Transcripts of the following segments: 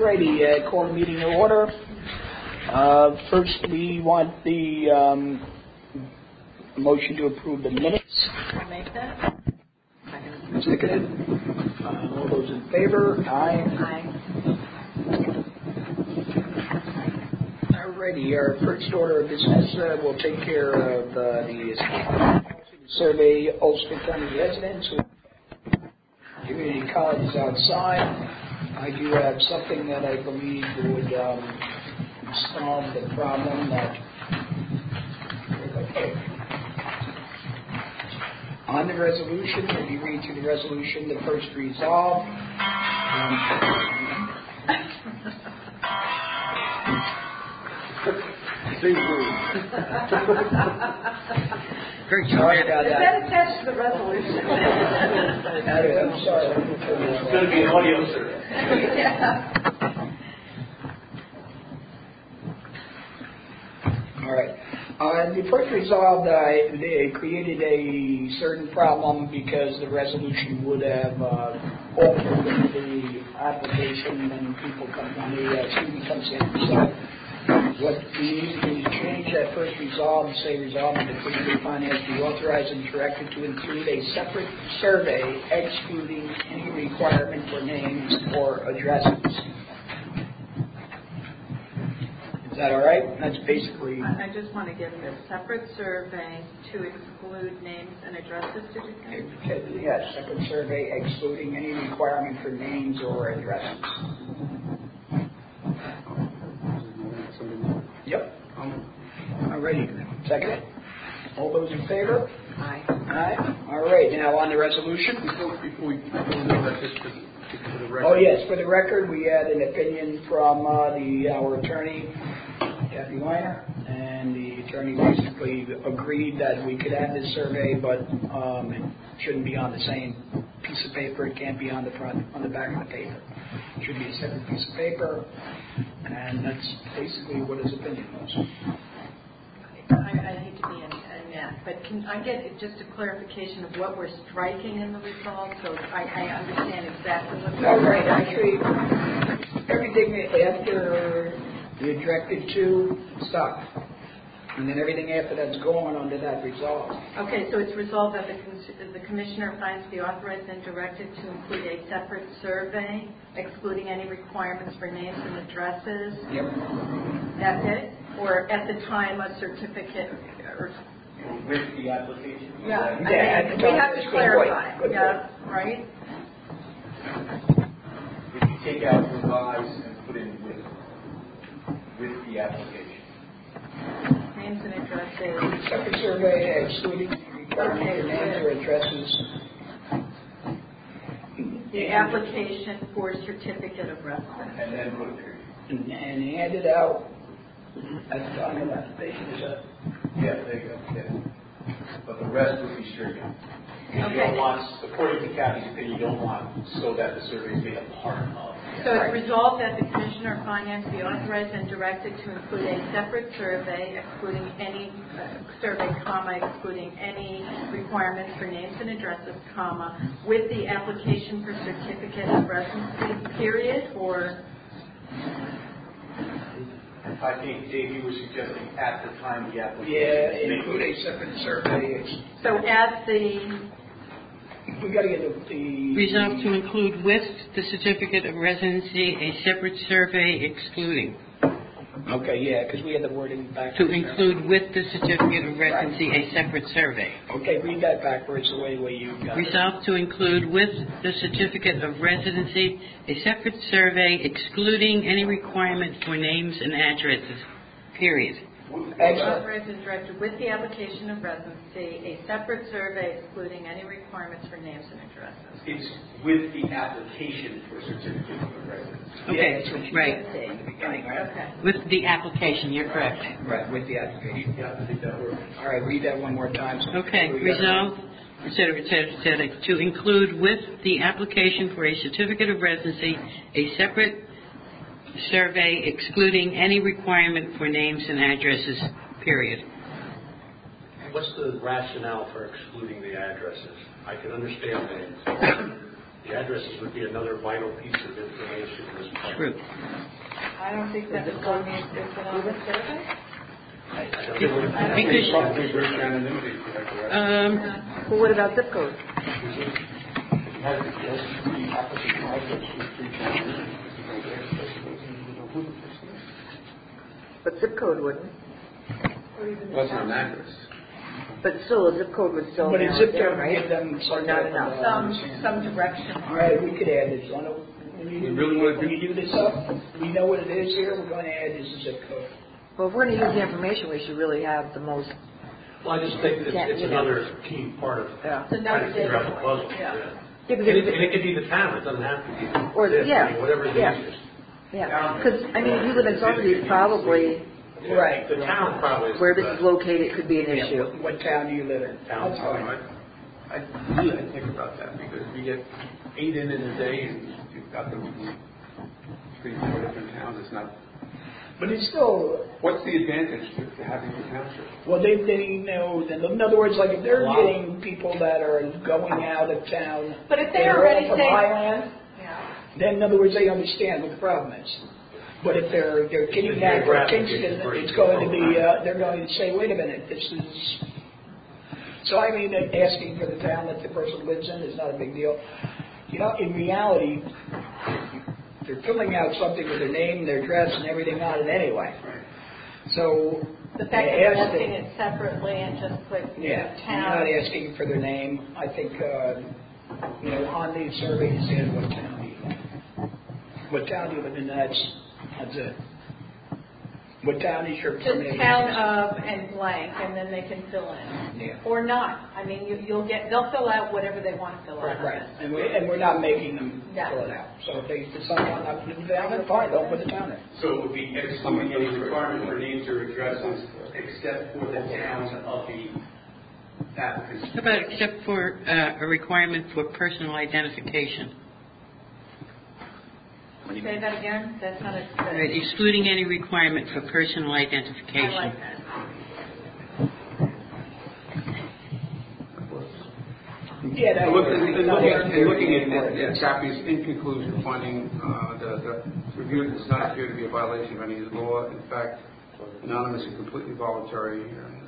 Alrighty, call the meeting to order. First, we want the motion to approve the minutes. I'll make that. Seconded. All those in favor? Aye. Aye. Alrighty, our first order of business will take care of the survey Ulster County residents. Community college is outside. I do have something that I believe would solve the problem that. Okay. On the resolution, if you read through the resolution, the first resolve. Sorry about Is that. that attached to the resolution? I'm sorry. It's going to be an audio survey. Yeah. All right. The first resolve, they created a certain problem because the resolution would have altered the application when people come when the student comes in. So what we need to do is change that first resolve and say resolve that the Community Finance be authorized and directed to include a separate survey excluding any requirement for names or addresses. Is that all right? That's basically. I just want to give a separate survey to exclude names and addresses. Did you say? Yes, separate survey excluding any requirement for names or addresses. Yep. All righty. Second. All those in favor? Aye. Aye. All right. Now on the resolution. Before we know that, just for the record. Oh yes, for the record, we had an opinion from our attorney, Kathy Weiner, and the attorney basically agreed that we could have this survey, but it shouldn't be on the same piece of paper. It can't be on the front, on the back of the paper. It should be a separate piece of paper, and that's basically what his opinion was. I hate to be in that, but can I get just a clarification of what we're striking in the resolve so I understand exactly what's All right. Actually, everything after you're directed to stop. And then everything after that's going under that resolve. Okay, so it's resolved that the Commissioner finds be authorized and directed to include a separate survey, excluding any requirements for names and addresses. Yep. That's it? Or at the time a certificate? Or With the application. yeah, Yeah, we have to clarify. Good Yeah, right? If you take out revise and put in with the application. Names and addresses. Separate survey excluding requirement for names or addresses. The application for certificate of residence. And then put a period. And hand it out at the time of application. Is that? Yeah, there you go. Yeah. But the rest would be stricken. You Okay. don't want, according to Kathy's opinion, you don't want so that the survey is made a part of. So it's resolved that the Commissioner of Finance be authorized and directed to include a separate survey, excluding any excluding any requirements for names and addresses, with the application for certificate of residency, period, or? I think, Dave, you were suggesting at the time of the application. Yeah, include a separate survey. So at the... We got to get the Resolved to include with the certificate of residency a separate survey excluding. Okay, yeah, because we had the wording back. To include with the certificate of residency a separate survey. Okay, read that backwards the way you got it. Resolved to include with the certificate of residency a separate survey excluding any requirement for names and addresses, period. Authorized and directed with the application of residency a separate survey excluding any requirements for names and addresses. It's with the application for certificate of residence. Okay, Yeah, that's what you right. said in the beginning, right? Okay. With the application, you're correct. Right, with the application. Yeah, I think that works. All right, read that one more time. Okay, resolved, et cetera, to include with the application for a certificate of residency a separate survey excluding any requirement for names and addresses, period. What's the rationale for excluding the addresses? I can understand that The addresses would be another vital piece of information in this part. True. I don't think that was on the survey. Well, what about zip code? But zip code wouldn't. Wasn't an address. But still, a zip code would still But be a zip there, code would right? give them Or not enough. Some direction. All right, we could add this on. When you do this up, we know what it is here, we're going to add this as zip code. Well, if we're going to use the information, we should really have the most. Well, I just think that it's another key part of Yeah. trying to figure out the puzzle. Yeah. Yeah, And it could be the town, it doesn't have to be. Or- this, yeah, I mean, whatever it yeah. is. Yeah, because I mean, if you live in Saugerty, probably Right. The town probably is. where this is located could be an issue. What town do you live in? Town. That's fine. I think about that because we get 8 in a day and you've got them in 3-4 different towns. It's not. But it's still, What's the advantage to having the township? well, they know, in other words, like if they're getting people that are going out of town, But if they they're already all from say, Highland, yeah. then in other words, they understand what the problem is. But if they're getting back from Kingston, it's going to be, they're going to say, wait a minute, this is, so I mean, asking for the town that the person lives in is not a big deal. You know, in reality, they're filling out something with their name, their address, and everything on it anyway. So, The fact that you're asking it separately and just put yeah, town. you're not asking for their name. I think, on these surveys, you said what town you live in. What town you live in, that's it. What town is your Just permitting? town of and blank, and then they can fill in. Yeah. Or not. I mean, they'll fill out whatever they want to fill out. Right, and we're not making them Yeah. fill it out. So if they decide not to put it down, then fine, don't put it down there. So it would be excluding any requirement for names or addresses except for the towns of the applicants. How about except for a requirement for personal identification? Say that again? That's not a. Right, excluding any requirement for personal I identification. like that. Yeah, that Looking at Chappie's in conclusion, finding the review does not appear to be a violation of any law. In fact, anonymous and completely voluntary. And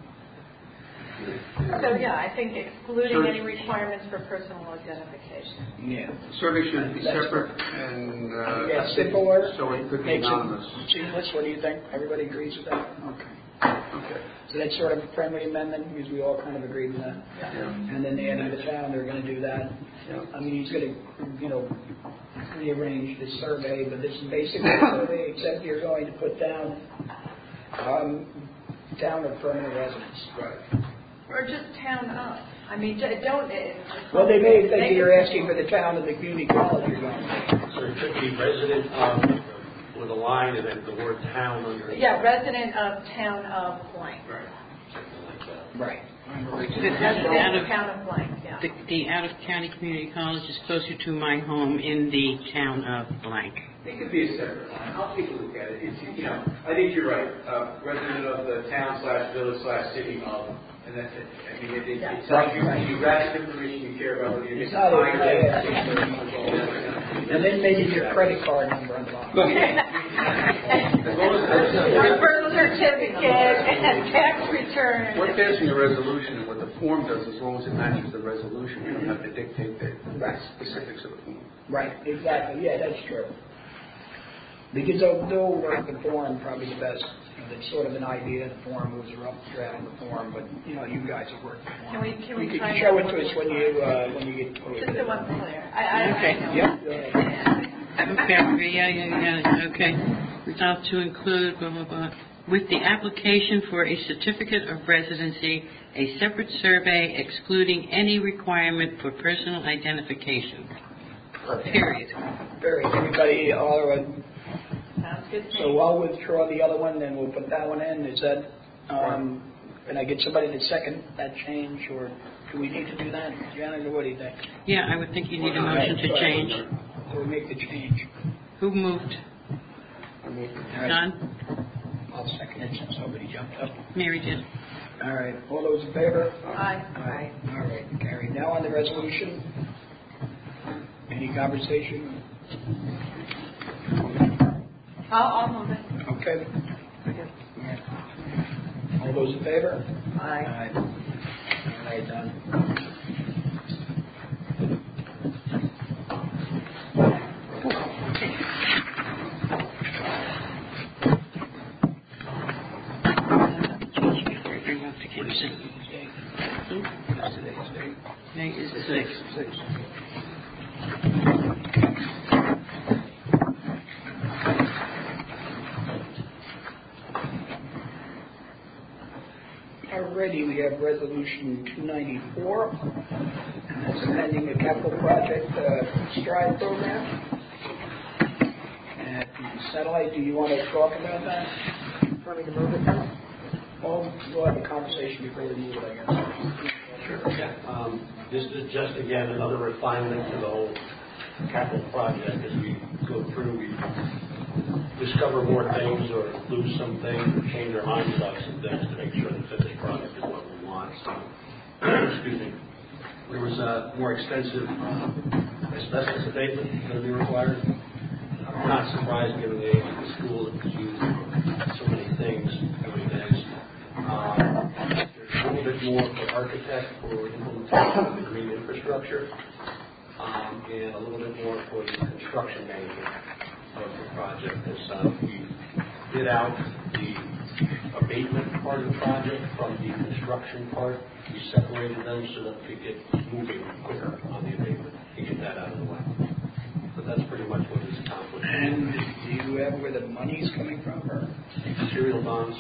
So, yeah, I think excluding any requirements for personal identification. Yeah. survey should be separate and Yeah, simpler. so it could be Makes it anonymous. seamless. What do you think? Everybody agrees with that? Okay. Okay. So that's sort of a friendly amendment because we all kind of agreed with that. Yeah. And then adding the town, they're going to do that. Yeah. I mean, he's going to, rearrange the survey, but this is basically a survey, except you're going to put down town of permanent residence. Right. Or just town of. I mean, don't. Well, they may think you're asking for the town of the community college you're going to. So it could be resident of, with a line and then the word town under it. Yeah, resident of town of blank. Right. Something like that. Right. Resident of town of blank, yeah. The out-of-county community college is closer to my home in the town of blank. It could be a separate line. I'll take a look at it. It's, I think you're right. Resident of the town/village/city of, and that's it. I mean, it tells you grasp information you care about, whether you're It's not a- getting And then maybe your credit card number on the bottom. Your birth certificate and tax return. We're passing a resolution, and what the form does, as long as it matches the resolution, you don't have to dictate the specifics of the form. Right, exactly. Yeah, that's true. Because they'll work the form probably the best. It's sort of an idea. The form moves around drafting the form, but you guys have worked the form. Can we You try can show it that to us when you get to Just so I'm clear. Okay. Yep. Okay. Resolved to include, blah, blah, blah, with the application for a certificate of residency, a separate survey excluding any requirement for personal identification. Period. Very. Everybody, all right. Sounds good to me. So I'll withdraw the other one, then we'll put that one in. Is that, can I get somebody to second that change, or do we need to do that? Janet, or what do you think? Yeah, I would think you need a motion to change. So we make the change. Who moved? All right. John? I'll second it since somebody jumped up. Mary did. All right. All those in favor? Aye. Aye. All right. Carried. Now on the resolution. Any conversation? I'll move it. Okay. All those in favor? Aye. All right, done. Bring up to Kingston. Today is the 6th. Already, we have resolution 294, and that's amending the capital project STRIDE program. And Satellite, do you want to talk about that? Want me to move it then? Well, we'll have a conversation before we move it, I guess. Sure. Yeah. This is just, again, another refinement to the whole capital project. As we go through, we discover more things or lose some things or change our minds about some things to make sure the finished product is what we want. So, excuse me. There was a more extensive asbestos abatement going to be required. I'm not surprised given the age of the school that was used for so many things nowadays. There's a little bit more for architect for implementation of the green infrastructure, and a little bit more for the construction management of the project. As we bid out the abatement part of the project from the construction part, we separated them so that we could get moving quicker on the abatement and get that out of the way. But that's pretty much what is accomplished. And do you have where the money's coming from, or? Material bonds,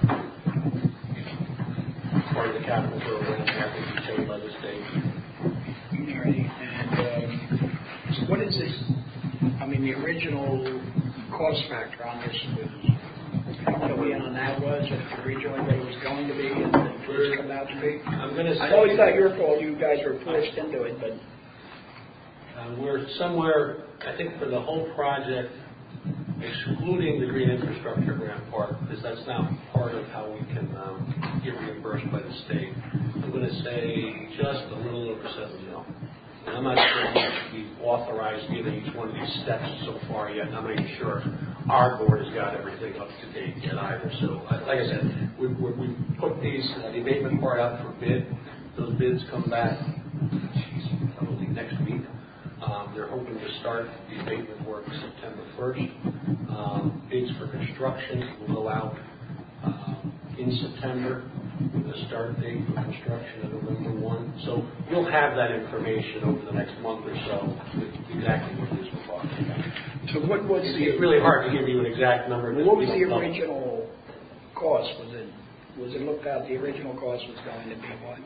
part of the capital program, that will be paid by the state. All right, and so what is this? I mean, the original cost factor on this was, how much on that was, or originally what it was going to be, and then it's come out to be? I'm going to say, I know it's not your fault, you guys were forced into it, but... we're somewhere, I think for the whole project, excluding the green infrastructure grant part, because that's not part of how we can get reimbursed by the state. I'm going to say just a little over $7 million. And I'm not sure if we've authorized giving each one of these steps so far yet, and I'm not even sure our board has got everything up to date yet either. So, like I said, we put these, the abatement part out for bid. Those bids come back probably next week. They're hoping to start the abatement work September 1st. Bids for construction will go out in September with a start date for construction of November 1. So we'll have that information over the next month or so with exactly what it is we're talking about. So what was It's really hard to give you an exact number. What was the original cost? Was it looked at, the original cost was going to be what?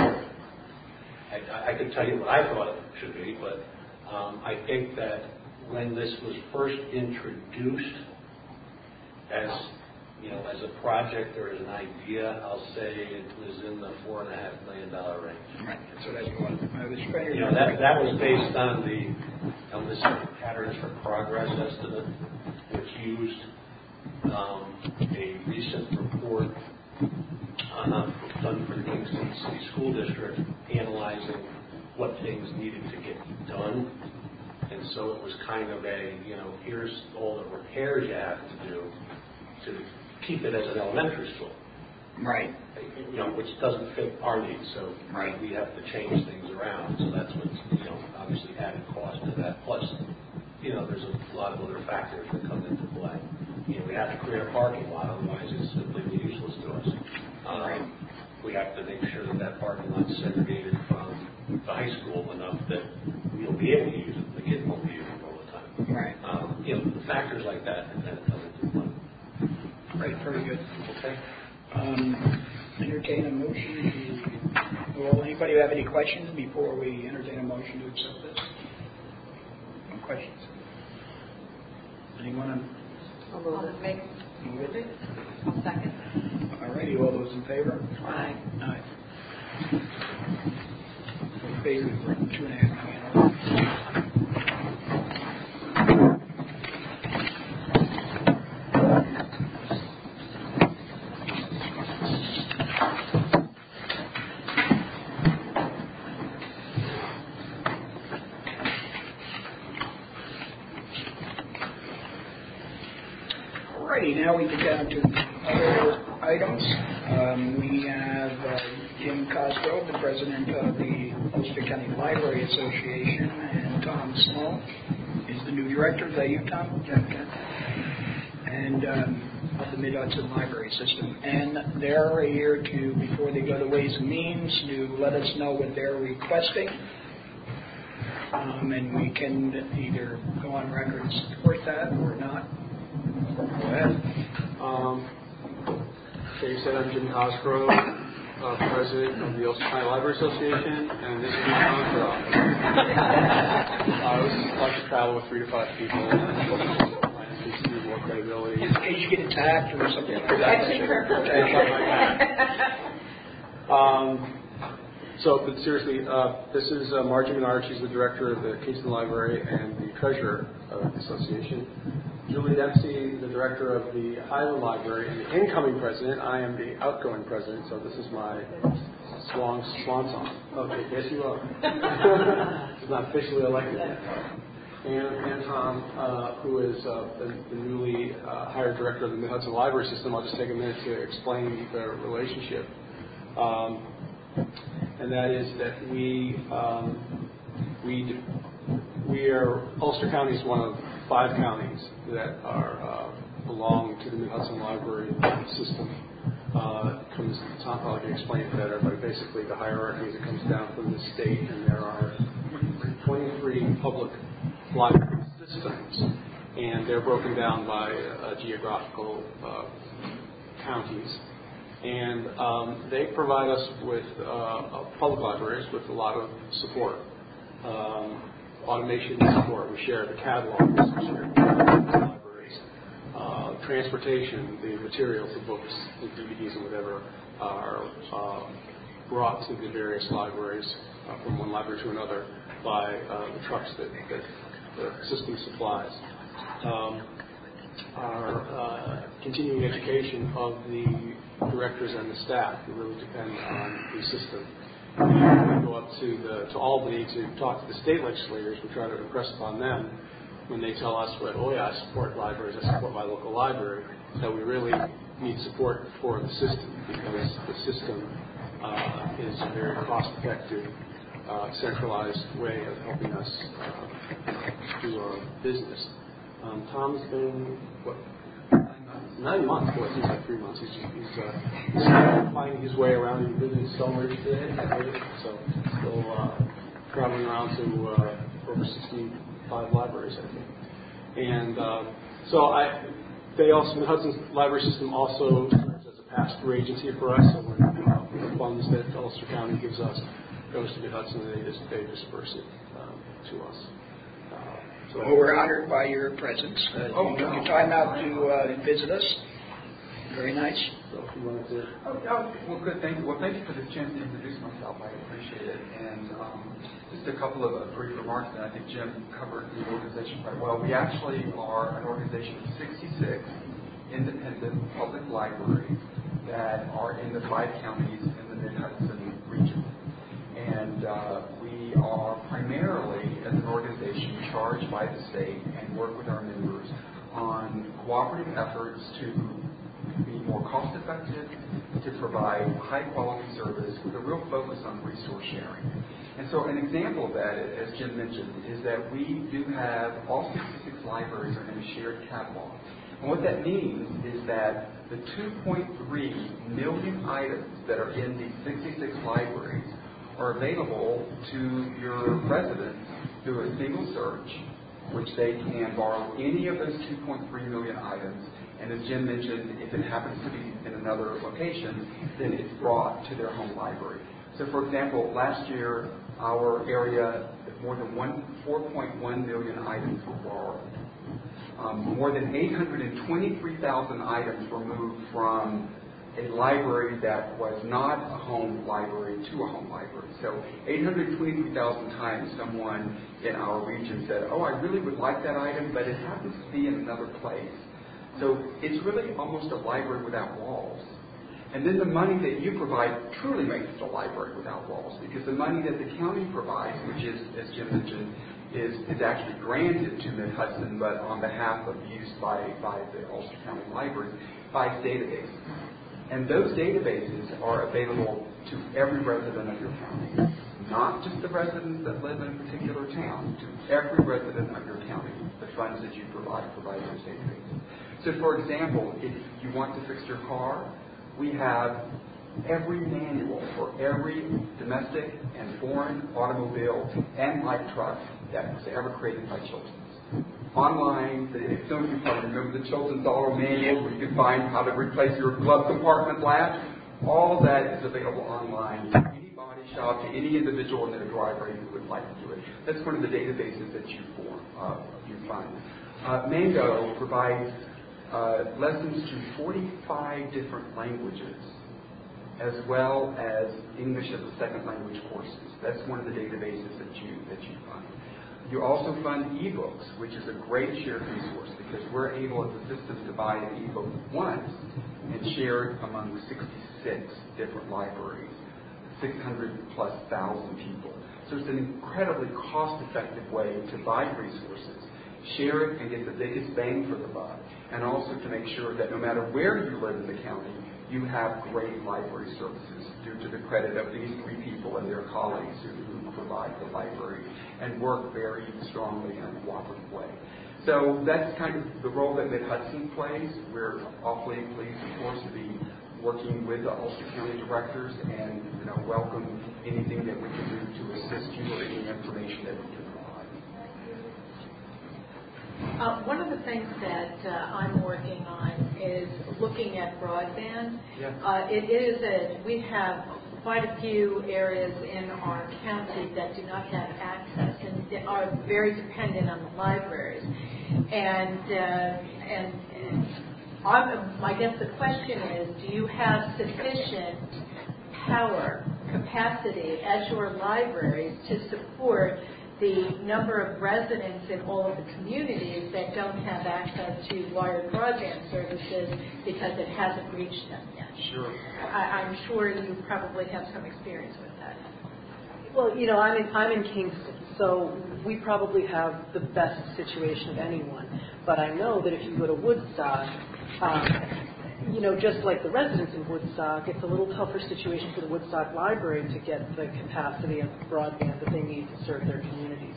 I could tell you what I thought it should be, but I think that when this was first introduced as a project or as an idea, I'll say it was in the $4.5 million range. Right, that's what I thought. I was very that was based on this Patterns for Progress estimate, which used a recent report done for the Kingston City School District, analyzing what things needed to get done. And so it was kind of here's all the repairs you have to do to keep it as an elementary school. Right. Which doesn't fit our needs. So right. We have to change things around. So that's what's, obviously added cost to that. Plus, there's a lot of other factors that come into play. We have to create a parking lot, otherwise it's simply useless to us. We have to make sure that parking lot's segregated from the high school enough that we'll be able to use it. The kids won't be using it all the time. Right. The factors like that come into play. Right, very good. Okay. Entertain a motion to... Well, anybody have any questions before we entertain a motion to accept this? No questions? Anyone? I'll move it. Move it? I'll second. All righty, all those in favor? Aye. Aye. In favor for $2.5 million. righty, now we get down to other items. We have Jim Cosgrove, the president of the Ulster County Library Association, and Tom Small is the new director. Is that you, Tom? Okay. And of the Mid-Hudson Library System. And they're here to, before they go to Ways and Means, to let us know what they're requesting. And we can either go on record and support that or not. Go ahead. Okay, you said I'm Jim Cosgrove, president of the Ulster County Library Association, and this is my contract. This is like to travel with 3 to 5 people. More credibility. In case you get attacked or something like that. But seriously, this is Margie Menard. She's the director of the Kingston Library and the treasurer of the association. Julie Dempsey, the director of the Highland Library and the incoming president. I am the outgoing president, so this is my swan song. Okay, yes you are. She's not officially elected yet. And Tom, who is the newly hired director of the Mid-Hudson Library System. I'll just take a minute to explain the relationship. And that is that we are, Ulster County is one of 5 counties that are belong to the Mid-Hudson Library System. Tom probably can explain it better, but basically the hierarchy is it comes down from the state, and there are 23 public library systems, and they're broken down by geographical counties. And they provide us with public libraries with a lot of support, automation support. We share the catalogs, we share the libraries, transportation, the materials, the books, the DVDs, and whatever are brought to the various libraries from one library to another by the trucks that the system supplies. Our continuing education of the directors and the staff who really depend on the system. We go up to Albany to talk to the state legislators. We try to impress upon them when they tell us, I support libraries, I support my local library, that we really need support for the system, because the system is a very cost-effective, centralized way of helping us do our business. Tom's been, 9 months? Well, it seems like 3 months. He's finding his way around. He visited Stonebridge today, so still traveling around to over 65 libraries, I think. And the Hudson Library System also serves as a pass-through agency for us. So when the funds that Ulster County gives us goes to the Hudson, they disperse it to us. Well, we're honored by your presence. You took your time out to visit us. Very nice. So if you wanted to... Well, good. Thank you. Well, thank you for this chance to introduce myself. I appreciate it. And just a couple of brief remarks, and I think Jim covered the organization quite well. We actually are an organization of 66 independent public libraries that are in the 5 counties in the Mid-Hudson region. And we are primarily, as an organization, charged by the state and work with our members on cooperative efforts to be more cost-effective, to provide high-quality service with a real focus on resource sharing. And so an example of that, as Jim mentioned, is that we do have all 66 libraries are in a shared catalog. And what that means is that the 2.3 million items that are in these 66 libraries are available to your residents through a single search, which they can borrow any of those 2.3 million items. And as Jim mentioned, if it happens to be in another location, then it's brought to their home library. So, for example, last year, our area, more than 4.1 million items were borrowed. More than 823,000 items were moved from a library that was not a home library to a home library. So 823,000 times someone in our region said, I really would like that item, but it happens to be in another place. So it's really almost a library without walls. And then the money that you provide truly makes it a library without walls, because the money that the county provides, which is, as Jim mentioned, is actually granted to Mid-Hudson, but on behalf of use by the Ulster County Library, by databases. And those databases are available to every resident of your county, not just the residents that live in a particular town, to every resident of your county. The funds that you provide those databases. So, for example, if you want to fix your car, we have every manual for every domestic and foreign automobile and light truck that was ever created by Chilton's. Online, some of you probably remember the Chilton's Auto Manual, where you can find how to replace your glove compartment latch. All of that is available online to any body shop, to any individual in their driveway who would like to do it. That's one of the databases that you find. Mango provides lessons to 45 different languages, as well as English as a second language courses. That's one of the databases that you find. You also fund ebooks, which is a great shared resource because we're able as a system to buy an ebook once and share it among 66 different libraries, 600+ thousand people. So it's an incredibly cost-effective way to buy resources, share it and get the biggest bang for the buck, and also to make sure that no matter where you live in the county, you have great library services due to the credit of these three people and their colleagues who provide the library and work very strongly in a cooperative way. So that's kind of the role that Mid-Hudson plays. We're awfully pleased, of course, to be working with the Ulster County directors and welcome anything that we can do to assist you or any information that we can provide. One of the things that I'm working on is looking at broadband. Yeah. We have quite a few areas in our county that do not have access and they are very dependent on the libraries. And I guess the question is, do you have sufficient power, capacity at your libraries to support the number of residents in all of the communities that don't have access to wired broadband services because it hasn't reached them yet? Sure. I'm sure you probably have some experience with that. Well, I'm in Kingston, so we probably have the best situation of anyone. But I know that if you go to Woodstock, just like the residents in Woodstock, it's a little tougher situation for the Woodstock Library to get the capacity of broadband that they need to serve their communities.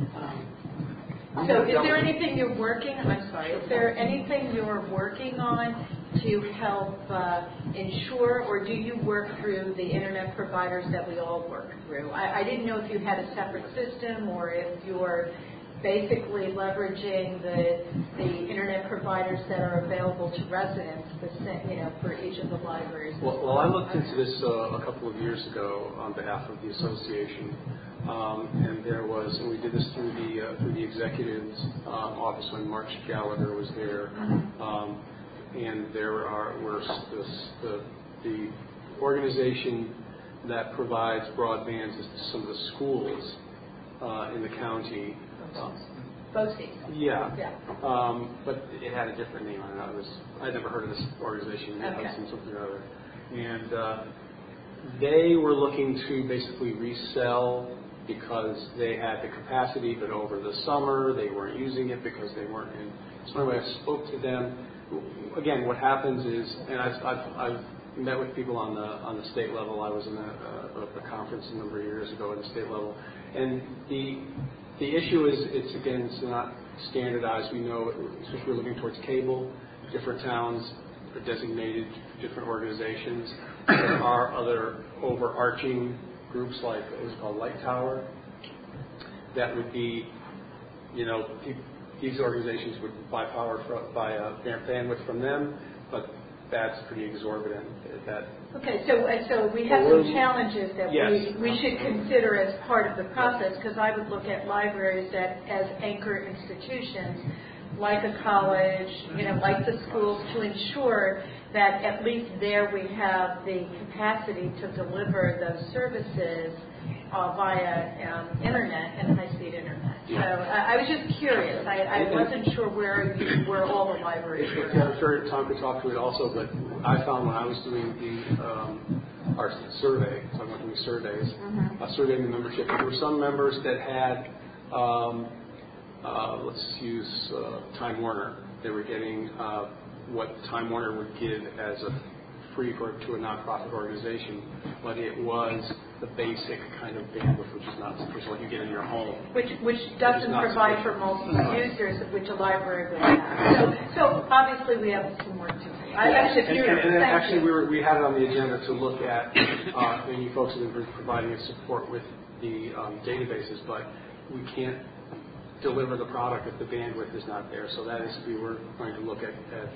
So is there anything you're working on? I'm sorry. Is there anything you're working on to help ensure, or do you work through the internet providers that we all work through? I didn't know if you had a separate system or if you're basically leveraging the internet providers that are available to residents, for each of the libraries. Well, I looked into this a couple of years ago on behalf of the association, and we did this through the executive's office when Mark Gallagher was there, and the organization that provides broadband to some of the schools in the county. BOCES. Yeah. But it had a different name on it. I'd never heard of this organization. It had something or other. And they were looking to basically resell because they had the capacity, but over the summer they weren't using it because they weren't in. So when I spoke to them, again, what happens is, and I've met with people on the state level. I was in a conference a number of years ago at the state level, and the issue is, it's not standardized. We know, since we're looking towards cable, different towns are designated different organizations. There are other overarching groups like what's called Light Tower. That would be, these organizations would buy bandwidth from them, but that's pretty exorbitant. Okay, so we have some challenges that we should consider as part of the process, because I would look at libraries as anchor institutions, like a college, like the schools, to ensure that at least there we have the capacity to deliver those services via internet and high-speed internet. So I was just curious. I wasn't sure where all the libraries were. I'm sure Tom could talk to it also, but I found when I was doing our survey, so I went through surveys, surveying the membership, there were some members that had let's use Time Warner. They were getting what Time Warner would give as a free to a nonprofit organization, but it was the basic kind of bandwidth, which is not what you get in your home. Which doesn't provide for multiple users, which a library would have. So obviously we have some work to do. And then actually we had it on the agenda to look at, and you folks have been providing us support with the databases, but we can't deliver the product if the bandwidth is not there. So that is, we were going to look at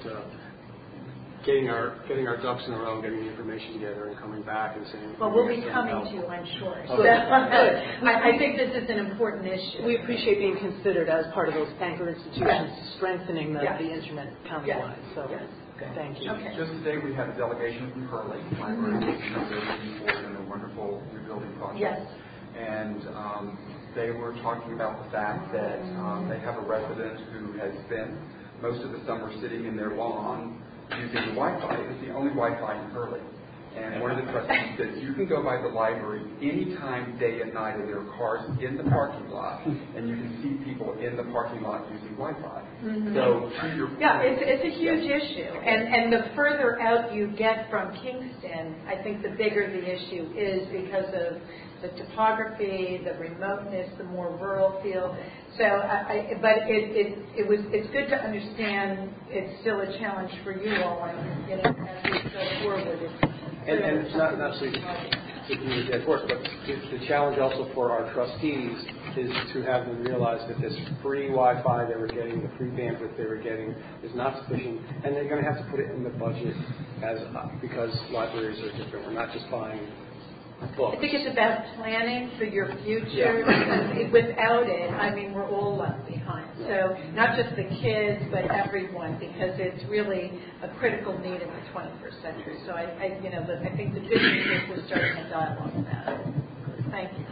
getting our ducks in a row, getting the information together, and coming back and saying. Well, we'll be coming to you, I'm sure. So I think this is an important issue. We appreciate being considered as part of those anchor institutions, strengthening the internet countywide. So, thank you. Okay. Just today we had a delegation from Hurley Library, and a wonderful rebuilding project. Yes. And they were talking about the fact that they have a resident who has spent most of the summer sitting in their lawn using the Wi-Fi. It's the only Wi-Fi in Hurley. And one of the trustees said, you can go by the library anytime, day and night, and there are cars in the parking lot, and you can see people in the parking lot using Wi-Fi. Mm-hmm. So, to your point, it's a huge issue. And the further out you get from Kingston, I think the bigger the issue is because of the topography, the remoteness, the more rural feel. So, but it's good to understand it's still a challenge for you all, and as we go forward. And it's not to be a dead horse, but the challenge also for our trustees is to have them realize that this free Wi-Fi they were getting, the free bandwidth they were getting, is not sufficient, and they're going to have to put it in the budget because libraries are different. We're not just buying books. I think it's about planning for your future. Because without it, I mean, we're all left behind. So not just the kids, but everyone, because it's really a critical need in the 21st century. So I think the good news is we're starting a dialogue about it. Thank you.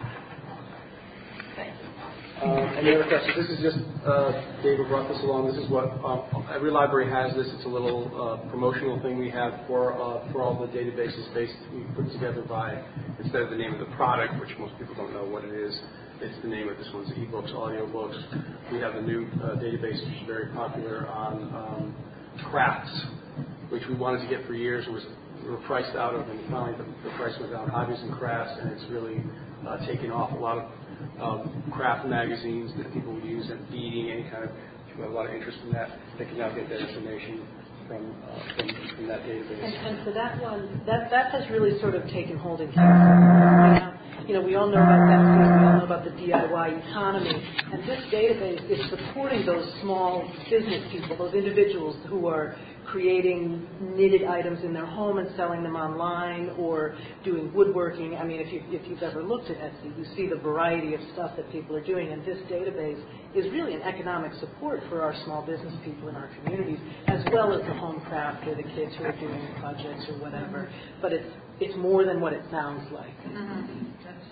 Thank you. Any other questions? This is just, David brought this along. This is what, every library has this. It's a little promotional thing we have for all the databases we put together by, instead of the name of the product, which most people don't know what it is, it's the name of this one's ebooks, audiobooks. We have a new database which is very popular on crafts, which we wanted to get for years. We were priced out of, and finally the price went down, hobbies and crafts, and it's really taken off. A lot of craft magazines that people would use and beading, any kind of, if you have a lot of interest in that, they can now get that information from that database. And for that one, that has really sort of taken hold in Kingston. We all know about that, we all know about the DIY economy, and this database is supporting those small business people, those individuals who are creating knitted items in their home and selling them online, or doing woodworking. I mean, if you've ever looked at Etsy, you see the variety of stuff that people are doing, and this database is really an economic support for our small business people in our communities, as well as the home craft or the kids who are doing projects or whatever. But it's more than what it sounds like. Mm-hmm.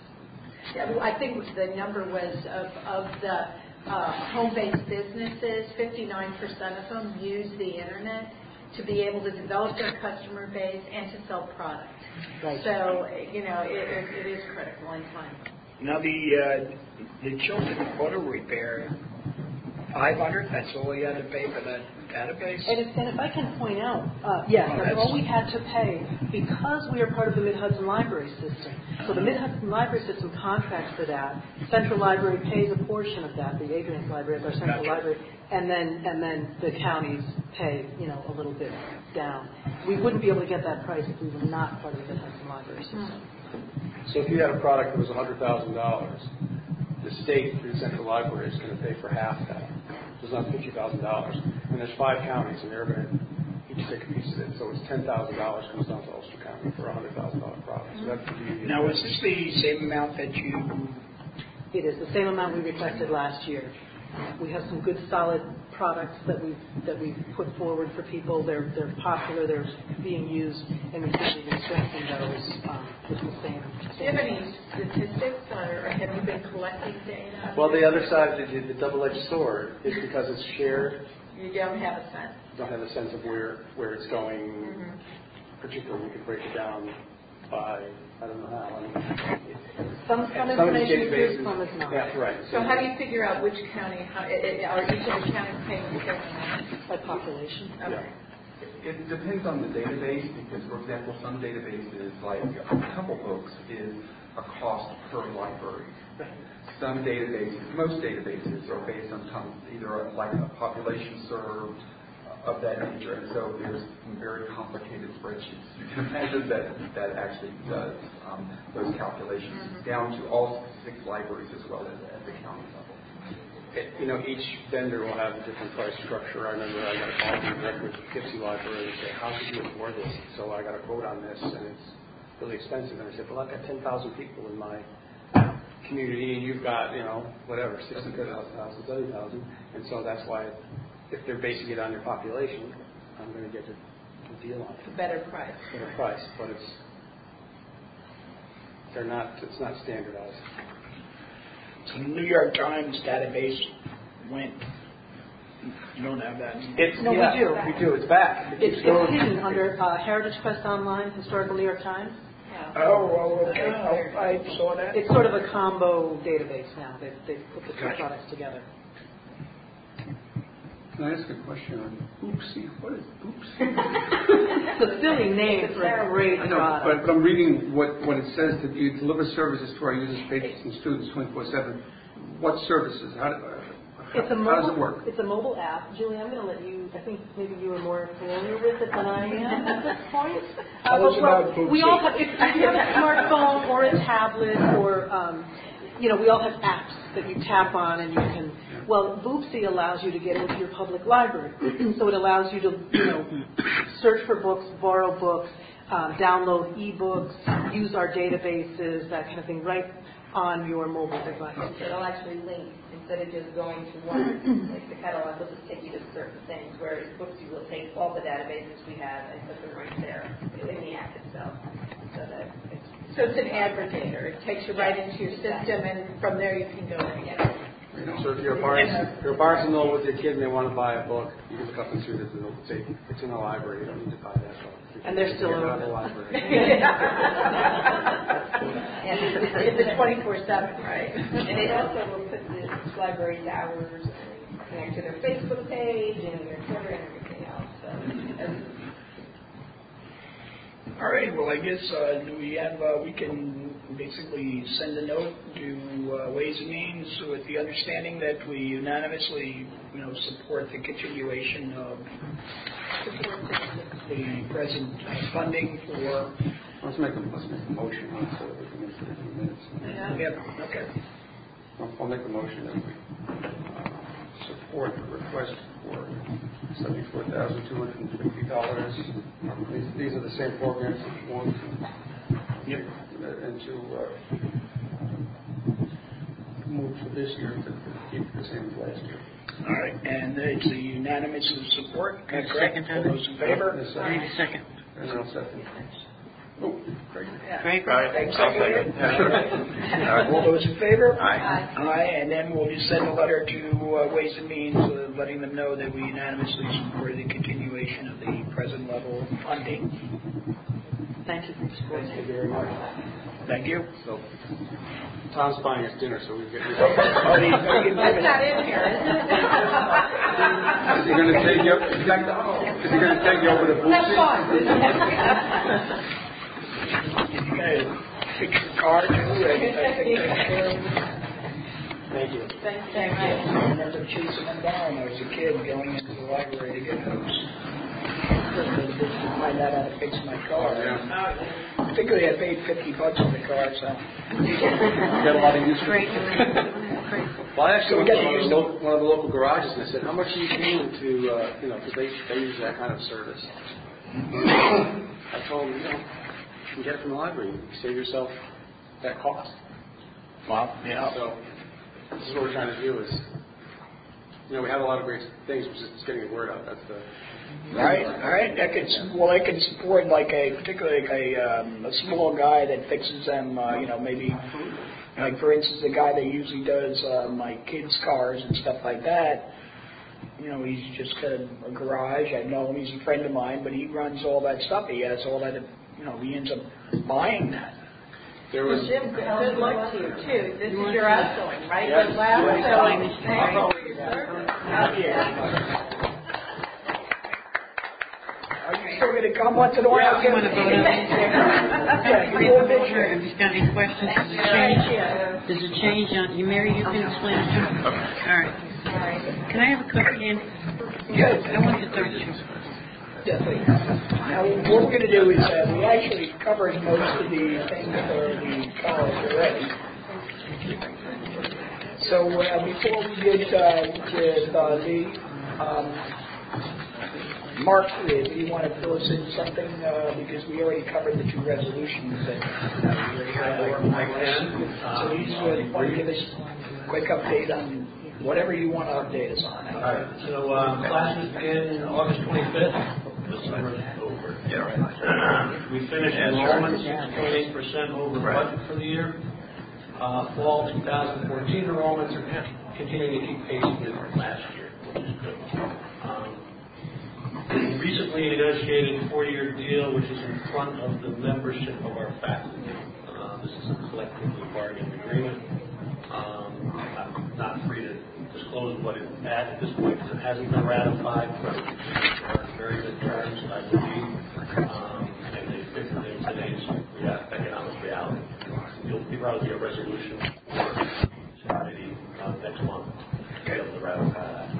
I think the number was of the home-based businesses, 59% of them use the internet to be able to develop their customer base and to sell product. Right. So, it is critical in time. Now, the children's auto repair, $500, that's all you had to pay for that database? And if I can point out, yes, that's all we had to pay because we are part of the Mid-Hudson Library System. So the Mid-Hudson Library System contracts for that. Central Library pays a portion of that. The Adrian's Library is our central library. And then the counties pay, a little bit down. We wouldn't be able to get that price if we were not part of the Mid-Hudson Library System. So if you had a product that was $100,000, the state, through the Central Library, is going to pay for half that. So it's not $50,000. And there's 5 counties, and they're going to each take a piece of it. So it's $10,000 comes down to Ulster County for a $100,000 product. So that's the beauty. Now, is this the same amount that you... It is the same amount we requested last year. We have some good, solid products that we've put forward for people. They're popular. They're being used, and we think we can strengthen those with the same. Do you have any statistics, or have you been collecting data? Well, the other side of the double-edged sword is because it's shared. You don't have a sense. Don't have a sense of where it's going. Mm-hmm. Particularly, we could break it down by, I don't know how. Some information is true, some is not. Yeah, right. So how do you figure out which county, are each of the counties paying the same amount? By population. Okay. It depends on the database, because, for example, some databases, like a couple books, is a cost per library. Some databases, most databases, are based on either like a population served of that nature, and so there's some very complicated spreadsheets you can imagine that actually does those calculations down to all specific libraries as well as at the county level. Each vendor will have a different price structure. I remember I got a call from the director of the Poughkeepsie Library and said, how could you afford this? So I got a quote on this, and it's really expensive. And I said, well, I've got 10,000 people in my community, and you've got, whatever, 60,000, 70,000. And so that's why, if they're basing it on their population, I'm going to get a deal on it. A better price. Better price, but it's not standardized. So the New York Times database went. You don't have that. No, we do. We do. It's back. It's hidden under Heritage Quest Online, Historical New York Times. Oh, okay. I saw that. It's sort of a combo database now. They put the two products together. Can I ask a question on Oopsie? What is Oopsie? It's a silly name for a great I know, product. but I'm reading what it says that you deliver services to our users, patrons, and students 24/7. What services? How does it work? It's a mobile app. Julie, I'm going to let you, I think maybe you are more familiar with it than I am at this point. We all have, if you have a smartphone or a tablet or, we all have apps that you tap on and you can, Boopsie allows you to get into your public library. So it allows you to, search for books, borrow books, download ebooks, use our databases, that kind of thing, right on your mobile device. It'll actually link instead of just going to one, like the catalog will just take you to certain things, whereas Booksy will take all the databases we have and put them right there in the app itself. So it's an aggregator. It takes you right into your system, and from there you can go and get it. So if you're a Barnes & Noble with your kid and they want to buy a book, you can look up and see that it'll say it's in the library. You don't need to buy that book. And they're still in open. the library. It's a 24/7, right? And it also will put the library's hours connect to their Facebook page and their Twitter and everything else. So. All right. Well, I guess do we have? We can basically send a note to Ways and Means with the understanding that we unanimously, support the continuation of the present funding for. Let's make a motion on it so that we can get it in minutes. Yeah. Okay. I'll make a motion that we support the request for $74,250. These are the same programs that you want. Yep. And to move for this year to keep it the same as last year. All right. And it's a unanimous support. Correct. All those in favor? Second. And I'll second. Oh, great. Great. Thanks, second. All those in favor? Aye. Aye. And then we'll just send a letter to Ways and Means letting them know that we unanimously support the continuation of the present level of funding. Thank you. Thank you very much. Thank you. So, Tom's buying us dinner, so we get. That's not in here, is it? Is he going to take you? Is he going to take you over to Bootsy? That's fine. You guys fix your car too. I think Thank you. Thank I remember chasing them down when I was a kid, going into the library to get those. To find out how to fix my car. Particularly, I paid $50 for the car, so. You got a lot of use for it. Well, I actually went to one of the local garages and I said, how much are you paying to, because they use that kind of service. I told them, you can get it from the library. You save yourself that cost. Wow. Yeah. So this is what we're trying to do is, we have a lot of great things, which is just getting the word out. That's the... Right. That could support particularly a small guy that fixes them. Maybe like for instance, the guy that usually does my kids' cars and stuff like that. He's just got a garage. I know him. He's a friend of mine, but he runs all that stuff. He has all that he ends up buying that. There was. Jim, good luck to you, too. This is your outgoing, right? Yes. The last outgoing. Are you still going to come once in a while? I want to vote on this. Yeah, you want to make sure. Have you got any questions? Does it change on, Mary, you can explain it to me? All right. Can I have a cookie, Andy? Yes. I want to talk to you. Definitely. Now, what we're going to do is we actually covered most of the things for the college already. So before we get to Lee, Mark, do you want to fill us in something because we already covered the two resolutions that we already had. So you just want to give us a quick update on whatever you want to update us on. All right. So classes begin August 25th. The summer's over. Yeah, right. We finished enrollment 6.8% over budget for the year. Fall 2014 enrollments are continuing to keep pace with last year, which is good. Recently negotiated a 4-year deal, which is in front of the membership of our faculty. This is a collectively bargained agreement. I'm not free to disclose what it's at this point because it hasn't been ratified, but it's very good terms, I believe, and they fit within today's economic reality. There'll probably be a resolution for committee next month to be able to ratify that.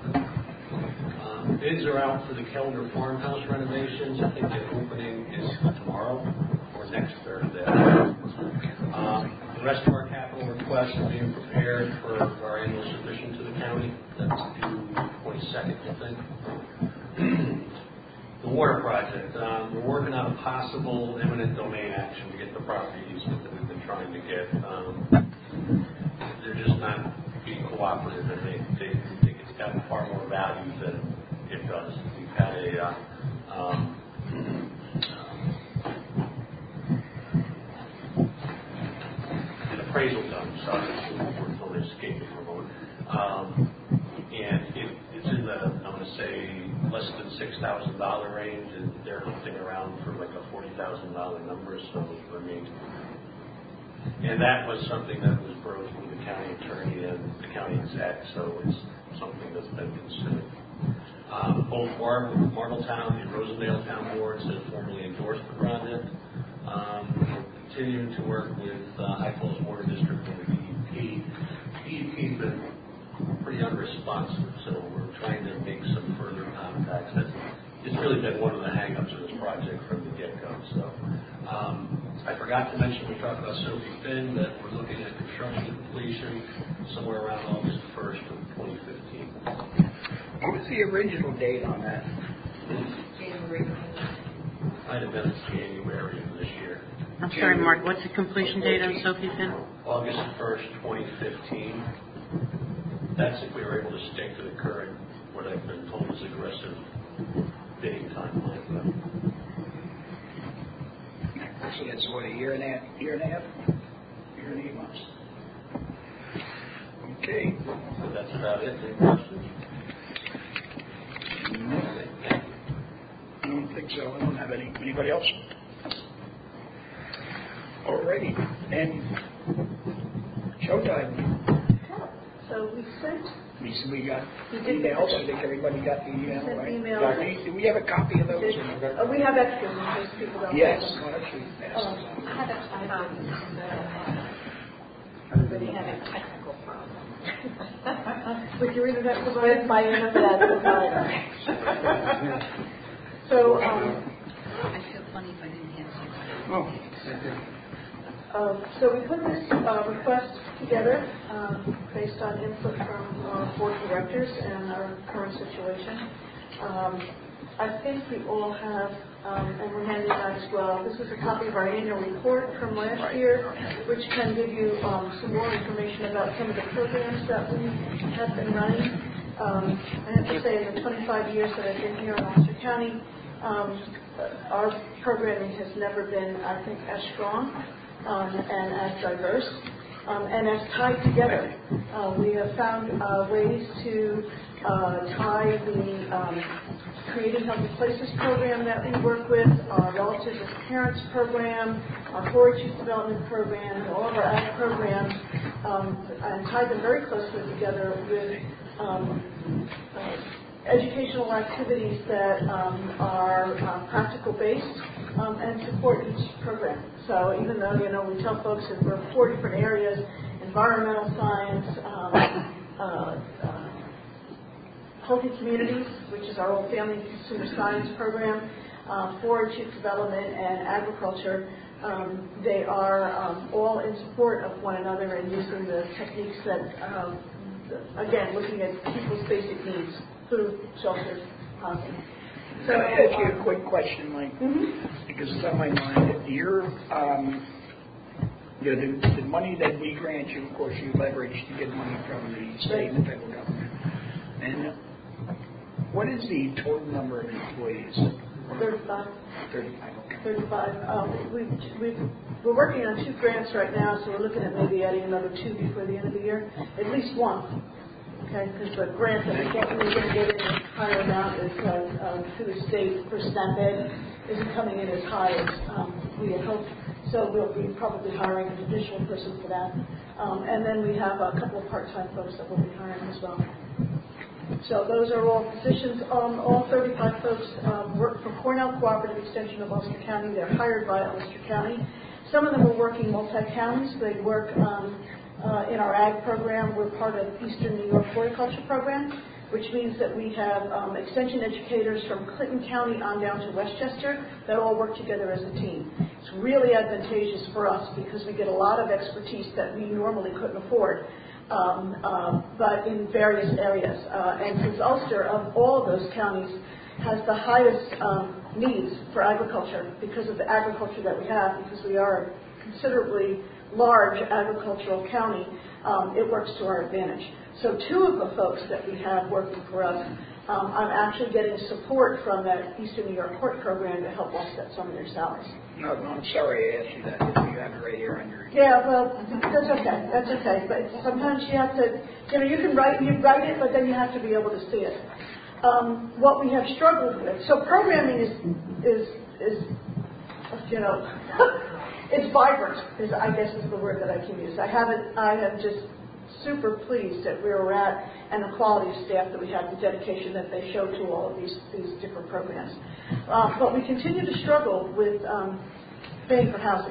Bids are out for the Kellner Farmhouse renovations. I think the opening is tomorrow or next Thursday. The rest of our capital requests are being prepared for our annual submission to the county. That's due 22nd, I think. The water project. We're working on a possible eminent domain action to get the property easement that we've been trying to get. They're just not being cooperative, and they think it's got far more value than it does. We've had an appraisal done, so we're totally escaping for a moment. And it's in the, I'm going to say, less than $6,000 range, and they're hunting around for like a $40,000 number, so it remains. And that was something that was broached with the county attorney and the county exec, so it's something that's been considered. Both Marbletown and Rosendale Town Boards have formally endorsed the project. We're continuing to work with High Falls Water District and the DEP. DEP has been pretty unresponsive, so we're trying to make some further contacts. It's really been one of the hang-ups of this project from the get-go. So I forgot to mention, we talked about Sophie Finn, that we're looking at construction completion somewhere around August 1st of 2015. What was the original date on that? January. Might have been January of this year. I'm sorry, Mark, what's the completion date on Sophie Finn? August 1st, 2015. That's if we were able to stick to the current, what I've been told is aggressive bidding timeline. Actually, it's what, a year and a half? Year and 8 months. Okay. So that's about it. Any questions? I don't think so. I don't have any. Anybody else? Alrighty. And showtime. So we sent We got emails. I think everybody got the email, sent right? emails. Do we have a copy of those? We have extras in case people don't Yes. have them. Well, actually, Everybody had a technical problem. With your internet provider? With my internet provider. So, I feel funny if I didn't answer. so we put this request together based on input from board directors and our current situation. I think we all have, and we're handing out as well, this is a copy of our annual report from last year, which can give you some more information about some of the programs that we have been running. I have to say, in the 25 years that I've been here in Ulster County, our programming has never been, I think, as strong and as diverse and as tied together. We have found ways to Ty, the Creating Healthy Places program that we work with, our Relatives as Parents program, our 4-H Youth Development program, all of our ag programs, and tie them very closely together with educational activities that are practical based and support each program. So even though, we tell folks that we're 4 different areas, environmental science, Healthy Communities, which is our old family consumer science program, 4-H Youth Development, and agriculture, they are all in support of one another and using the techniques that, again, looking at people's basic needs, food, shelter, housing. So, can I ask you a quick question, Mike? Because it's on my mind. The money that we grant you, of course, you leverage to get money from the state and the federal government. And what is the total number of employees? 35. 35, okay. 35. We're working on 2 grants right now, so we're looking at maybe adding another 2 before the end of the year. At least 1. Okay, because the grant that we're going to get in a higher amount is through the state for SNAP Ed isn't coming in as high as we had hoped. So we'll be probably hiring an additional person for that. And then we have a couple of part-time folks that we'll be hiring as well. So those are all positions. All 35 folks work for Cornell Cooperative Extension of Ulster County. They're hired by Ulster County. Some of them are working multi-counties. They work in our ag program. We're part of Eastern New York Horticulture Program, which means that we have extension educators from Clinton County on down to Westchester that all work together as a team. It's really advantageous for us because we get a lot of expertise that we normally couldn't afford. But in various areas. And since Ulster, of all of those counties, has the highest needs for agriculture because of the agriculture that we have, because we are a considerably large agricultural county, it works to our advantage. So 2 of the folks that we have working for us, I'm actually getting support from that Eastern New York Hort program to help offset some of their salaries. No, I'm sorry I asked you that. You have it right here on your... Yeah, well, that's okay. That's okay. But sometimes you have to, you can write it, but then you have to be able to see it. What we have struggled with, so programming is it's vibrant, I guess is the word that I can use. I have just super pleased at where we're at and the quality of staff that we have, the dedication that they show to all of these different programs. But we continue to struggle with paying for housing.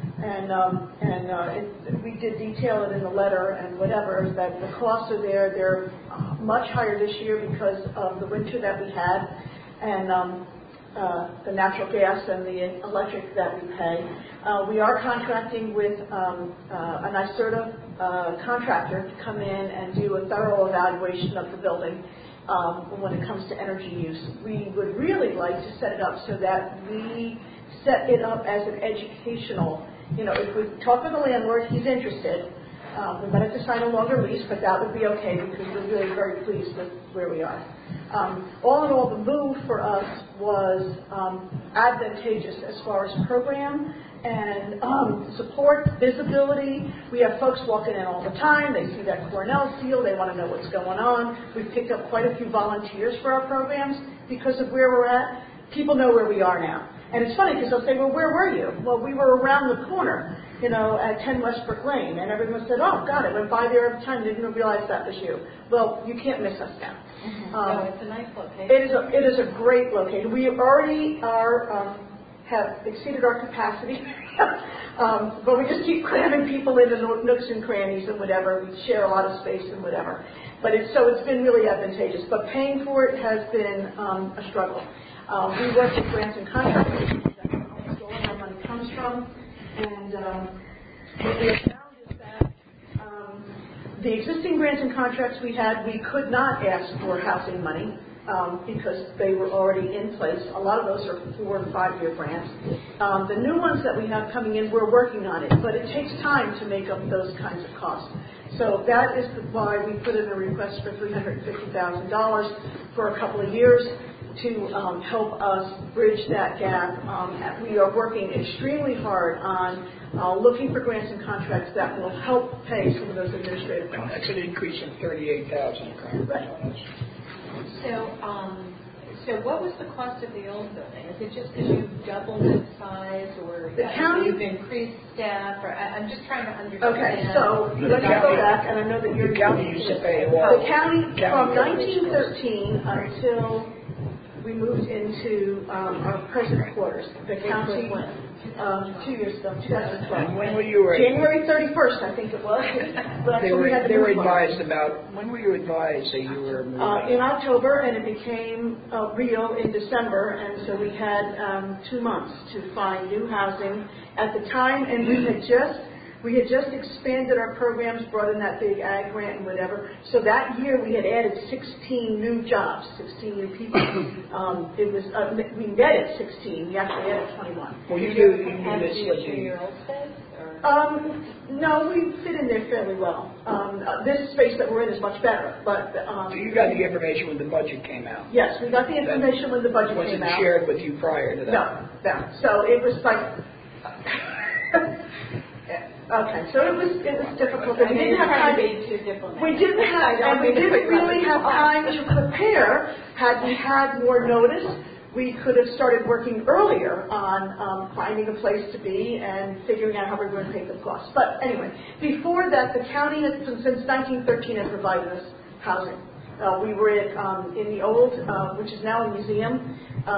And we did detail it in the letter and whatever, that the costs are there. They're much higher this year because of the winter that we had and the natural gas and the electric that we pay. We are contracting with a NYSERDA contractor to come in and do a thorough evaluation of the building when it comes to energy use. We would really like to set it up so that we set it up as an educational, if we talk with the landlord, he's interested. We might have to sign a longer lease, but that would be okay because we're really very pleased with where we are. All in all, the move for us was advantageous as far as program and support, visibility. We have folks walking in all the time. They see that Cornell seal. They want to know what's going on. We've picked up quite a few volunteers for our programs because of where we're at. People know where we are now. And it's funny because they'll say, well, where were you? Well, we were around the corner, at 10 Westbrook Lane. And everyone said, oh, God, I went by there every time. Didn't realize that was you. Well, you can't miss us now. No, it's a nice location. It is a great location. We already have exceeded our capacity. But we just keep cramming people into nooks and crannies and whatever. We share a lot of space and whatever. But it's been really advantageous. But paying for it has been a struggle. We work with grants and contracts. That's where almost all of our money comes from. And what we have found is that the existing grants and contracts we had, we could not ask for housing money because they were already in place. A lot of those are 4 and 5 year grants. The new ones that we have coming in, we're working on it, but it takes time to make up those kinds of costs. So that is why we put in a request for $350,000 for a couple of years to help us bridge that gap. We are working extremely hard on looking for grants and contracts that will help pay some of those administrative costs. That's an increase of $38,000. Right. So what was the cost of the old building? Is it just because you doubled its size, or The county- you've increased staff? Or I'm just trying to understand. Okay, so let me go back, and I know that you're... The county used to pay The county, from 1913 until we moved into our present quarters, the county, 2 years ago, 2012. And when were you... January 31st, I think it was. But They so we were, had to they were move on. advised about, when were you advised that you were moving? In October, and it became real in December, and so we had 2 months to find new housing at the time, and we had just expanded our programs, brought in that big ag grant and whatever. So that year we had added 16 new jobs, 16 new people. It was we met at 16. We actually added 21. Well, you knew this was Your old space? No, we fit in there fairly well. This space that we're in is much better, but... So you got the information when the budget came out? Yes, we got the information when the budget came out. Wasn't shared with you prior to that? No. So it was like... Okay, so it was difficult. We didn't have time. We didn't really have time to prepare. Had we had more notice, we could have started working earlier on finding a place to be and figuring out how we were going to pay the costs. But anyway, before that, the county has, since 1913, has provided us housing. We were in the old, which is now a museum.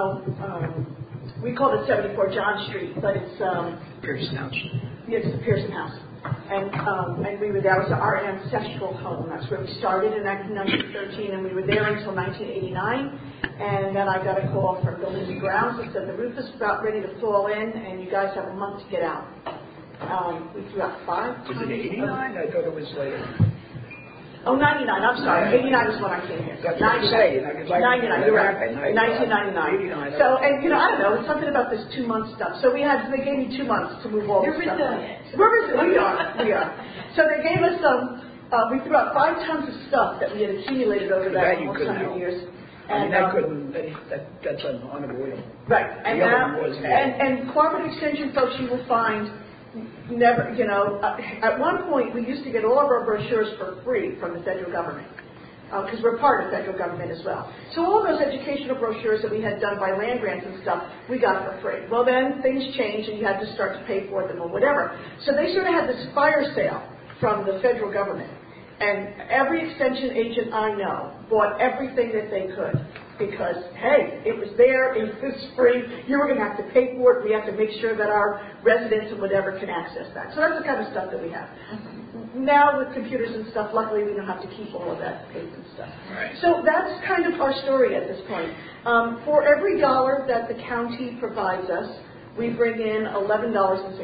We called it 74 John Street, but it's Pearson House. It's the Pearson House. And we were there. It was our ancestral home. That's where we started in 1913, and we were there until 1989. And then I got a call from Buildings and Grounds that said the roof is about ready to fall in, and you guys have a month to get out. We threw out 5 Was it 89? I thought it was later. Oh, 99, I'm sorry. 89 is when I came here. That's what I'm saying. 99, you're right. 1999. So, and I don't know, it's something about this 2-month stuff. So they gave me 2 months to move all this stuff. We are. So they gave us we threw out 5 tons of stuff that we had accumulated over that almost 100 years. And that's unavoidable. Right. And cooperative extension folks, you will find never, at one point we used to get all of our brochures for free from the federal government because we're part of federal government as well. So all those educational brochures that we had done by land grants and stuff, we got for free. Well, then things changed and you had to start to pay for them or whatever. So they sort of had this fire sale from the federal government. And every extension agent I know bought everything that they could because, hey, it was there, it was free, you were going to have to pay for it, we have to make sure that our residents and whatever can access that. So that's the kind of stuff that we have. Now with computers and stuff, luckily we don't have to keep all of that paper and stuff. Right. So that's kind of our story at this point. For every dollar that the county provides us, we bring in $11.60.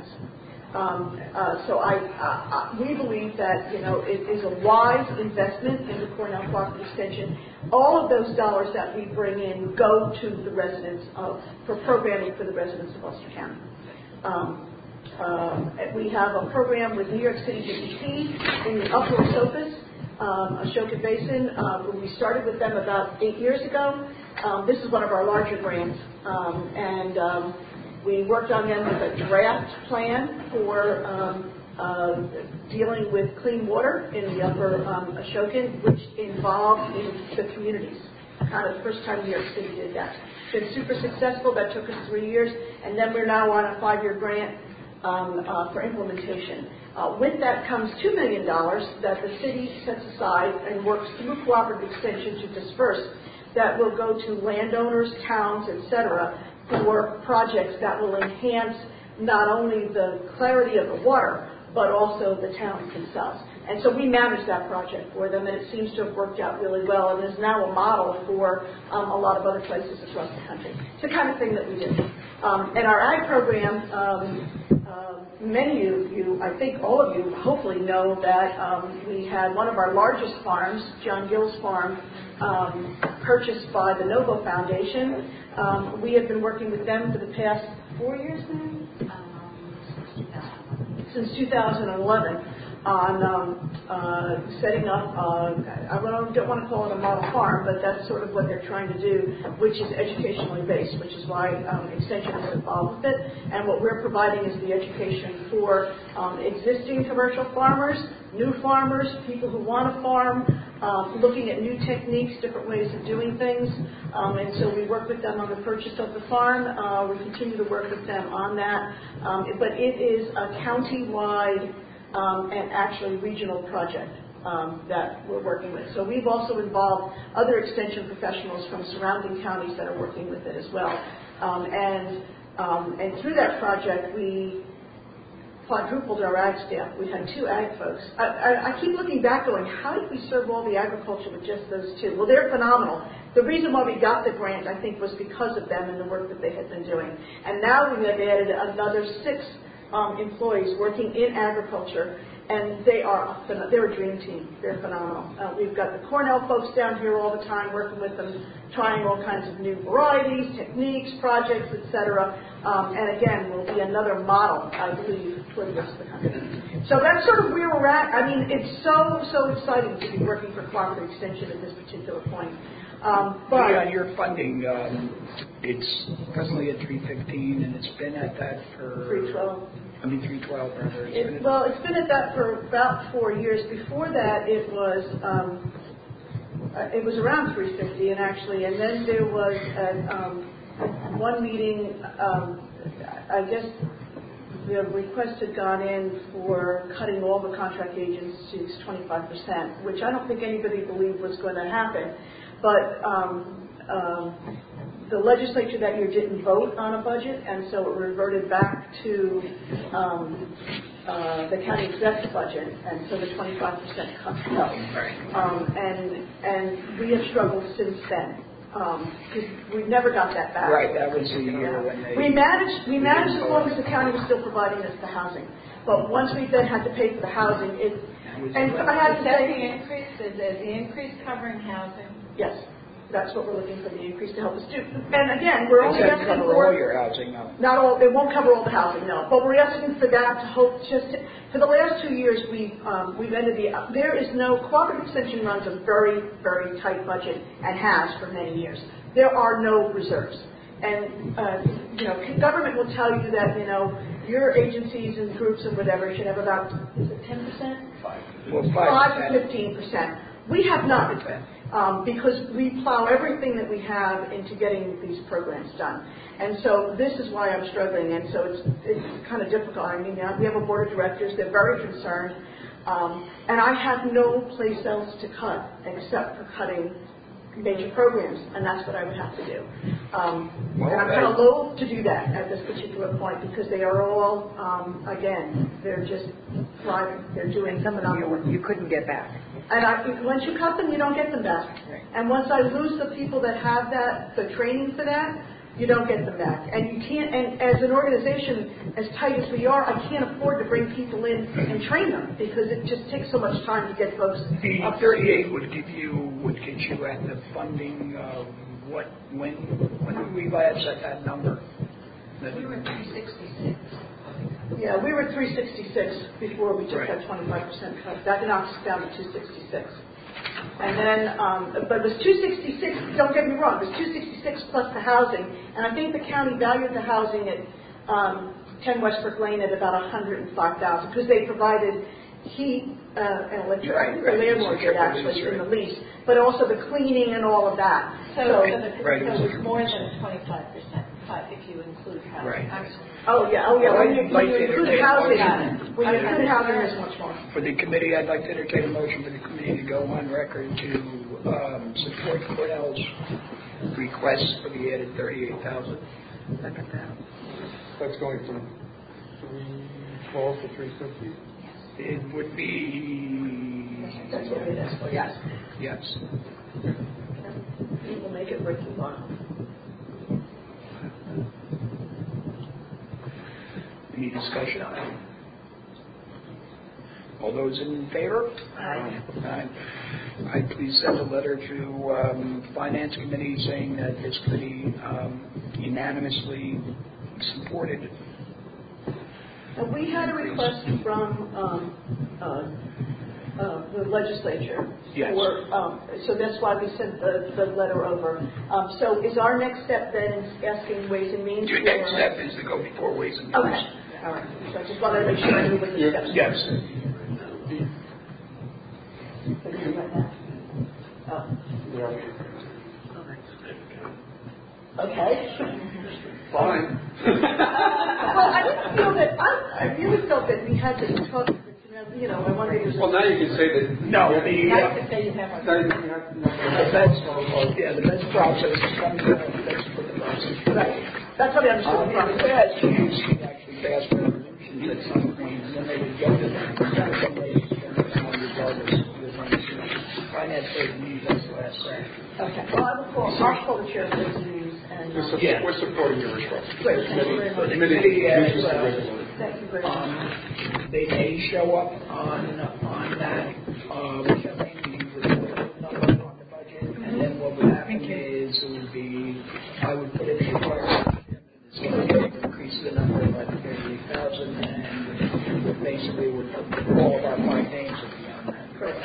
So we believe that it is a wise investment in the Cornell Cooperative Extension. All of those dollars that we bring in go to the residents for programming for the residents of Ulster County. We have a program with New York City DEP in the Upper Ashoka Basin. When we started with them about 8 years ago, this is one of our larger grants, we worked on them with a draft plan for dealing with clean water in the Upper Ashokan, which involved the communities. Kind of the first time New York City did that. It's been super successful. That took us 3 years, and then we're now on a 5-year grant for implementation. With that comes $2 million that the city sets aside and works through cooperative extension to disperse. That will go to landowners, towns, etc., for projects that will enhance not only the clarity of the water, but also the towns themselves. And so we manage that project for them, and it seems to have worked out really well, and is now a model for a lot of other places across the country. It's the kind of thing that we do. And our ag program, many of you, I think all of you, hopefully know that we had one of our largest farms, John Gill's farm, purchased by the Novo Foundation. We have been working with them for the past 4 years now? Since 2011 on setting up, I don't want to call it a model farm, but that's sort of what they're trying to do, which is educationally based, which is why Extension is involved with it. And what we're providing is the education for existing commercial farmers, new farmers, people who want to farm, looking at new techniques, different ways of doing things. And so we work with them on the purchase of the farm. We continue to work with them on that. But it is a county-wide and actually regional project that we're working with. So we've also involved other extension professionals from surrounding counties that are working with it as well. And through that project, we quadrupled our ag staff. We had 2 ag folks. I keep looking back going, how did we serve all the agriculture with just those 2? Well, they're phenomenal. The reason why we got the grant, I think, was because of them and the work that they had been doing. And now we have added another 6 employees working in agriculture, and they're a dream team. They're phenomenal. We've got the Cornell folks down here all the time working with them, trying all kinds of new varieties, techniques, projects, etc. And again, will be another model, I believe, for the rest of the country. So that's sort of where we're at. I mean, it's so exciting to be working for Cooperative Extension at this particular point. But on your funding, it's presently at 315, and it's been at that for 312. 312 rather. It's been at that for about 4 years. Before that, it was around 350, and then there was one meeting. I guess the request had gone in for cutting all the contract agencies 25%, which I don't think anybody believed was going to happen. But the legislature that year didn't vote on a budget, and so it reverted back to the county exec's budget, and so the 25% cut fell. And we have struggled since then, because we never got that back. Right, that was the year when they... We managed as long as the county was still providing us the housing. But once we then had to pay for the housing, I had to say... Is the increase covering housing? Yes. That's what we're looking for, the increase to help us do. And again, we're only asking for... cover all your housing, no? Not all, it won't cover all the housing, no. But we're asking for that to hope for the last 2 years, we've ended there is no, Cooperative Extension runs a very, very tight budget and has for many years. There are no reserves. And, government will tell you that, your agencies and groups and whatever should have about, is it 10%? 5 to 15%. We have none. Because we plow everything that we have into getting these programs done. And so this is why I'm struggling, and so it's kind of difficult. I mean, we have a board of directors, they're very concerned, and I have no place else to cut except for cutting major programs, and that's what I would have to do. And I'm kind of loath to do that at this particular point because they are all, again, they're just thriving. They're doing phenomenal work. You couldn't get back. And once you cut them, you don't get them back. Right. And once I lose the people that have the training for that, you don't get them back. And you can't, and as an organization, as tight as we are, I can't afford to bring people in and train them because it just takes so much time to get folks the up. 38 would get you at the funding of when did we last at that number? We were 366. Yeah, we were 366 before we took Right. that 25% cut. That knocks us down to 266. And then, but it was 266, don't get me wrong, it was 266 plus the housing. And I think the county valued the housing at 10 Westbrook Lane at about $105,000 because they provided heat and electricity. Right. The landlord did actually in the lease, but also the cleaning and all of that. So it was more than a 25% cut if you include housing. Right. Oh yeah. When you include housing, there's much more. For the committee, I'd like to entertain a motion for the committee to go on record to support Cornell's request for the added $38,000. That's going from 312 to 350. It would be... That's what it is. Yes. Yes. We'll make it working on. Any discussion on it? All those in favor? Aye. Aye. I please send a letter to Finance Committee saying that this committee unanimously supported. We had a request from the legislature. Yes. So that's why we sent the letter over. So is our next step then asking Ways and Means? Your next step is to go before Ways and Means. Okay. All right. So I just wanted to make sure I knew what the steps were. Yes. Okay. Fine. Well, I didn't feel that, I really felt that we had to talk, I wanted to. Well, now you can say that. No, Now you can say you have. Now you have. the best process comes out, that's for the process. Right. That's what I understood. In the past, you used to actually pass resolutions at some point, and then they would go to them. Some ways, regardless of the finance rate needs us last time. Okay. Well, I'll call the chair of those meetings and. We're supporting your request. Great, thank you very much. The committee has, Thank you very much. they may show up on that, which I think we would put a number on the budget, and then what would happen is it would be, I would put in a requirement, it's going to increase the number by 38,000, and basically would put all of our 5 names would be on that. Correct.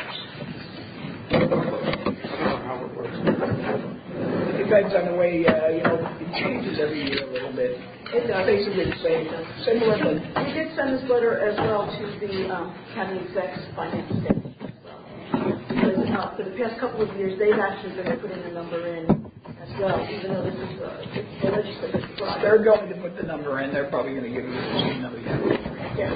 I don't know how it works. It depends on the way, it changes every year a little bit. It does. Basically the same, similar, but We did send this letter as well to the county exec's finance staff as well. Because for the past couple of years, they've actually been putting a number in as well, even though this is a legislative project. they're going to put the number in, they're probably going to give you the same number. Yes.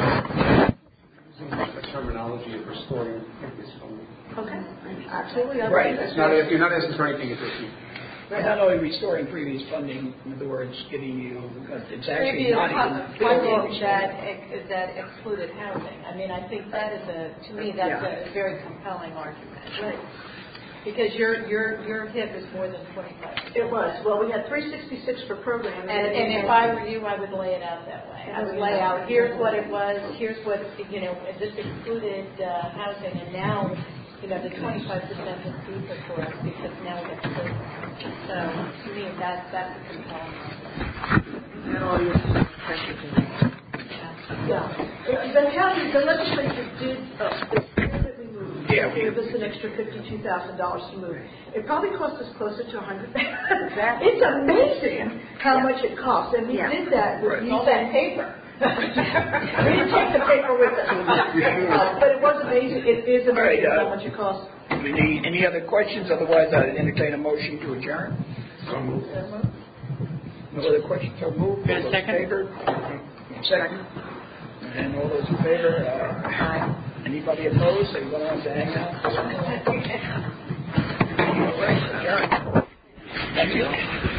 Using the terminology of restoring previous funding. Okay. Absolutely. Right. It's not, you're not asking for anything additional. We're not only restoring previous funding, in other words, giving you, it's actually Previous not even funding that excluded housing. I mean, I think that is to me, that's a very compelling argument. Right. Because your HIP is more than 25%. It was. Well, we had 366 for programming. And if I were you, I would lay it out that way. I would lay out, here's what it was, here's what, this excluded housing, and now, the 25% is deeper for us because now we have program. So, to me, that's a compelling argument. And all your the legislature did, the year that we moved, gave us an extra $52,000 to move. It probably cost us closer to $100,000. It's amazing how much it costs. And we did that with all that paper. We didn't take the paper with us. But it was amazing. It is amazing how much it costs. Any other questions? Otherwise, I'd entertain a motion to adjourn. So moved. No other questions? So moved. Got a All those in second? favor? Second. And all those in favor? Aye. Anybody opposed? Anyone wants to hang out? All right, adjourn. Thank you.